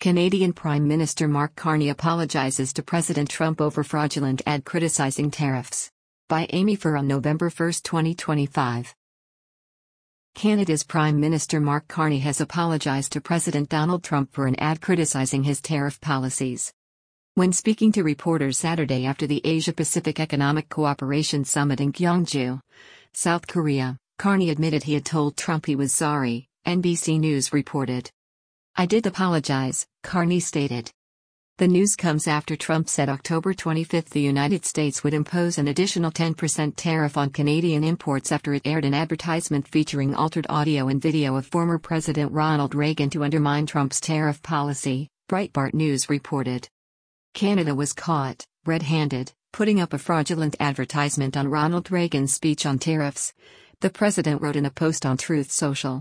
Canadian Prime Minister Mark Carney apologizes to President Trump over fraudulent ad criticizing tariffs. By Amy Furr on November 1, 2025. Canada's Prime Minister Mark Carney has apologized to President Donald Trump for an ad criticizing his tariff policies. When speaking to reporters Saturday after the Asia-Pacific Economic Cooperation Summit in Gyeongju, South Korea, Carney admitted he had told Trump he was sorry, NBC News reported. "I did apologize," Carney stated. The news comes after Trump said October 25 the United States would impose an additional 10% tariff on Canadian imports after it aired an advertisement featuring altered audio and video of former President Ronald Reagan to undermine Trump's tariff policy, Breitbart News reported. Canada was caught, red-handed, putting up a fraudulent advertisement on Ronald Reagan's speech on tariffs, the president wrote in a post on Truth Social.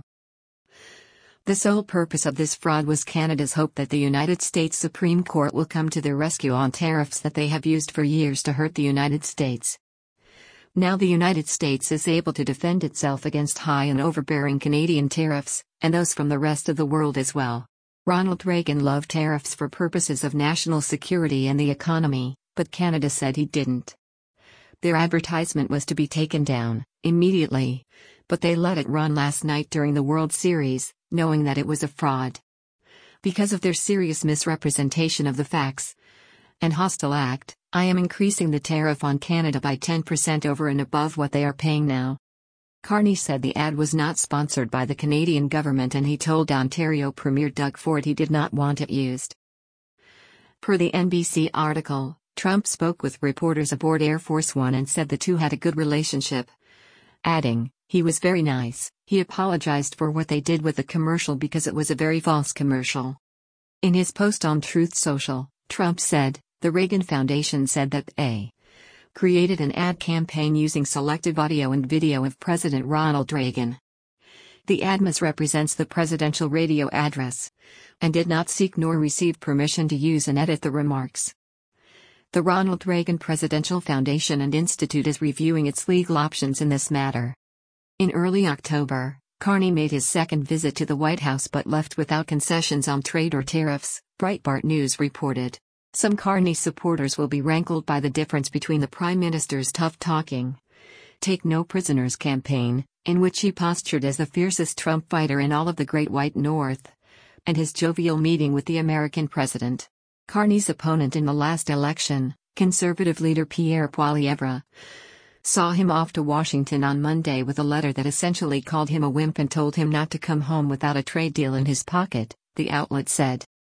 The sole purpose of this fraud was Canada's hope that the United States Supreme Court will come to their rescue on tariffs that they have used for years to hurt the United States. Now the United States is able to defend itself against high and overbearing Canadian tariffs, and those from the rest of the world as well. Ronald Reagan loved tariffs for purposes of national security and the economy, but Canada said he didn't. Their advertisement was to be taken down immediately, but they let it run last night during the World Series, knowing that it was a fraud. Because of their serious misrepresentation of the facts and hostile act, I am increasing the tariff on Canada by 10% over and above what they are paying now. Carney said the ad was not sponsored by the Canadian government and he told Ontario Premier Doug Ford he did not want it used. Per the NBC article, Trump spoke with reporters aboard Air Force One and said the two had a good relationship, adding, "He was very nice." He apologized for what they did with the commercial because it was a very false commercial. In his post on Truth Social, Trump said, the Reagan Foundation said that they created an ad campaign using selective audio and video of President Ronald Reagan. The ad misrepresents the presidential radio address and did not seek nor receive permission to use and edit the remarks. The Ronald Reagan Presidential Foundation and Institute is reviewing its legal options in this matter. In early October, Carney made his second visit to the White House but left without concessions on trade or tariffs, Breitbart News reported. Some Carney supporters will be rankled by the difference between the Prime Minister's tough-talking, Take No Prisoners campaign, in which he postured as the fiercest Trump fighter in all of the Great White North, and his jovial meeting with the American president. Carney's opponent in the last election, conservative leader Pierre Poilievre, saw him off to Washington on Monday with a letter that essentially called him a wimp and told him not to come home without a trade deal in his pocket, the outlet said.